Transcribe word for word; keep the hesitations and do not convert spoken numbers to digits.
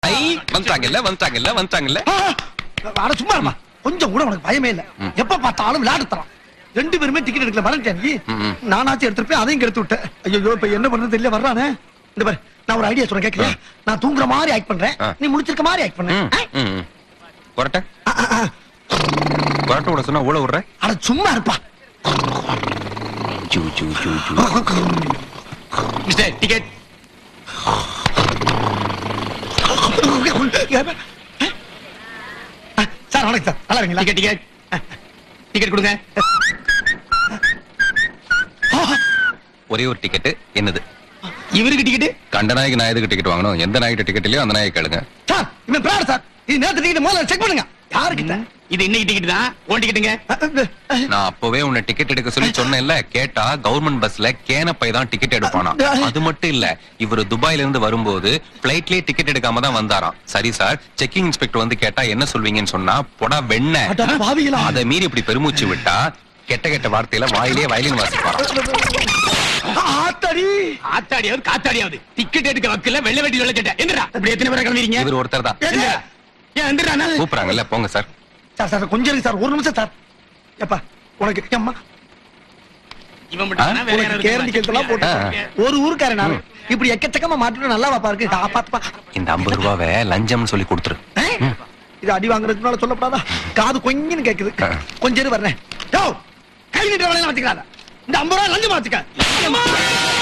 வந்துட்டாங்கல்ல வந்துட்டாங்கல்ல வந்துட்டாங்கல்ல. அட சும்மா இருமா, கொஞ்சம் கூட உனக்கு பயமே இல்ல. எப்ப பார்த்தாலும் விளையாடுறான். ரெண்டு பேருமே டிக்கெட் எடுக்கல வரட்டேன். நீ நானாச்சும் எடுத்துருப்பேன், அதையும் கெடுத்து விட்டேன். ஐயோ இப்ப என்ன பண்றது தெரியல. வர்றானே இந்த பாரு, நான் ஒரு ஐடியா சொல்றேன் கேட்கலையா? நான் தூங்குற மாதிரி ஆக்ட் பண்றேன், நீ முடிச்சிருக்க மாதிரி ஆக்ட் பண்ண. கொரட்ட கொரட்ட விட சொன்னா ஊழ விடுற. அட சும்மா இருப்பா. Mister ticket. சார் வணக்கம் சார், நல்லா இருக்கீங்களா? டிக்கெட் டிக்கெட் டிக்கெட் கொடுங்க. ஒரே ஒரு டிக்கெட் என்னது? இவருக்கு டிக்கெட். கண்ட நாய்க்கு நான் எதுக்கு டிக்கெட் வாங்கணும்? எந்த நாய்கிட்ட டிக்கெட் இல்லையோ அந்த நாய்க்கு கேளுங்க. சார் இவன் பிராட் சார், இது நேத்து டிக்கெட் முதல்ல செக் பண்ணுங்க. யாருக்கிட்ட? இது இன்னைக்கு டிக்கெட் தான். ஓன் டிக்கெட்டுங்க. நான் அப்பவே உன்னை டிக்கெட் எடுக்க சொல்லி சொன்னேன்ல. கேட்டா கவர்மெண்ட் பஸ்ல கேனப்பை தான் டிக்கெட் எடுப்பானா. அது மட்டும் இல்ல, இவரு துபாயில இருந்து வரும்போது பிளைட்லயே டிக்கெட் எடுக்காம தான் வந்தாராம். சரி சார், செக்கிங் இன்ஸ்பெக்டர் வந்து கேட்டா என்ன சொல்வீங்கன்னு சொன்னா, பொடா வெண்ண. அதை மீறி இப்படி பெருமூச்சு விட்டா கெட்ட கெட்ட வார்த்தையில வாயிலே வயலின் வாசிப்பாராம். ஆத்தாடி ஆத்தாடியாவது காத்தாடியாவது டிக்கெட் எடுக்க வக்கல வெள்ள வெட்டி வெள்ள கேட்ட. என்னடா இப்படி எத்தனை பேரை கிளம்பிறீங்க? இவர் ஒருத்தர் தான். ஏன் எந்திரா கூப்பிடுறாங்கல்ல, போங்க சார். சார் சார் கொஞ்சம் இருக்கு சார், ஒரு நிமிஷம் சார். எப்பா உனக்கு அம்மா இவன் மட்டும் வேற யாராவது கேரண்டி கேட்டலாம் போட்டு ஒரு ஊர்க்காரன் நான் இப்படி எக்கச்சக்கமா மாட்டிட்டு நல்லா வாப்பா இருக்கு. காப்பாத்துப்பா. இந்த ஐம்பது ரூபாவை லஞ்சம்னு சொல்லி கொடுத்துரு. இது அடி வாங்குறதுனால சொல்லப்படாதா? காது கொஞ்சம் கேக்குது. கொஞ்சம் வரேன். கை நீட்ட வேலையெல்லாம் வச்சுக்கிறாங்க. இந்த ஐம்பது ரூபாய் லஞ்சம் வச்சுக்க.